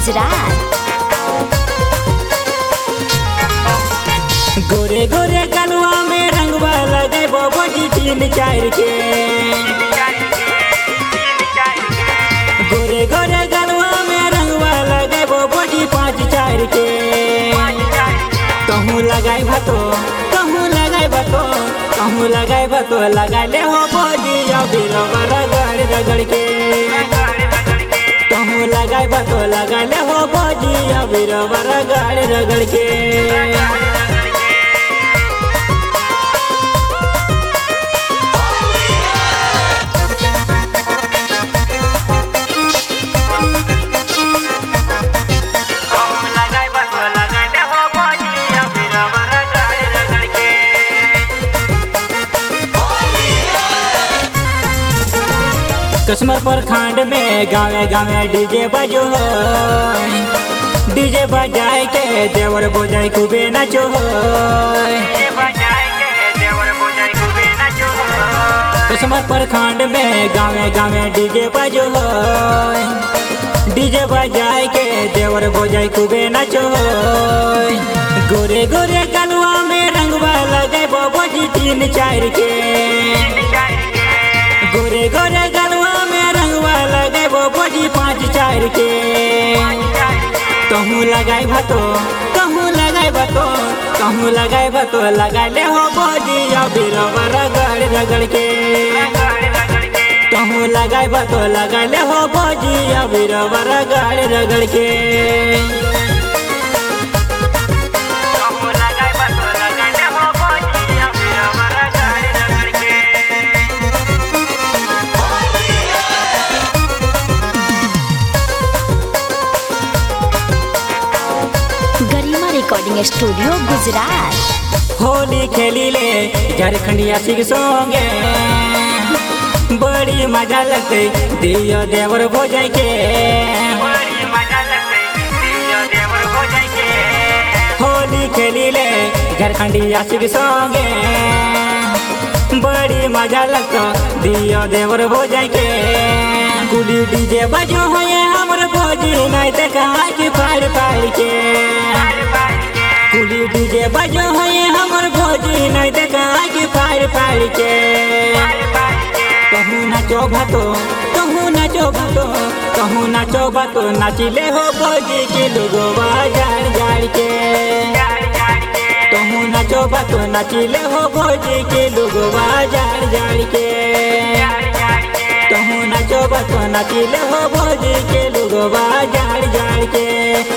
गुजरात। गोरे गोरे गलवा में रंगवा लगे बोबोजी 3-4 के। गोरे गोरे गलवा में रंगवा लगे बोबोजी 5-4 के। कहूँ लगाई भतो कहूँ लगाई भतो कहूँ लगाई भतो लगा ले हो बोजी अबीर रगड़ रगड़ के। कहूँ लगाई भतो लगा ले हो बोजी अबीर रगड़ रगड़ के। कसमर प्रखंड में गावे गावे डीजे बजो, डीजे बजाए के देवर बोजाई खूबे नचो। कसमर प्रखंड में गावे गावे डीजे बजो, डीजे बजाए के देवर बोजाई खूबे नचो। गोरे गोरे गलवा में रंगवा लगे बोबोजी 3-4 के। गोरे गोरे गलवा में रंगवा लगे बोबोजी 5-4 के। कहूँ लगाई भतो कहूँ लगाई भतो कहूँ लगाई भतो लगा ले हो बोजी अबीर रगड़ रगड़ के। कहूँ लगाई भतो लगा ले हो बोजी अबीर रगड़ रगड़ के। Garima recording studio Gujarat. होली खेली ले झारखंडिया सिंह सोंगे, बड़ी मजा लगते दियो देवर भोजाई के। होली खेली ले झारखंडिया सिंह सोंगे, बड़ी मजा लगता दियो देवर भोजाई के। कुली डीजे बजो हो ये हमर भोजी नहीं देखा कि फाड़ फाड़ के। कुली डीजे बजो हो ये हमर भोजी नहीं देखा कि फाड़ फाड़ के। कहूँ नाचो भतो कहूँ नाचो भतो कहूँ नाचो भतो नाचिले हो भोजी की लुगवा जाड़ जाड़ के। कहूँ नाचो भतो नाचिले हो भोजी की लुगवा जाड़ जाड़ के। कहूँ नाचो भतो नाचिले हो भोजी के लुगवा जाड़ जाड़ के।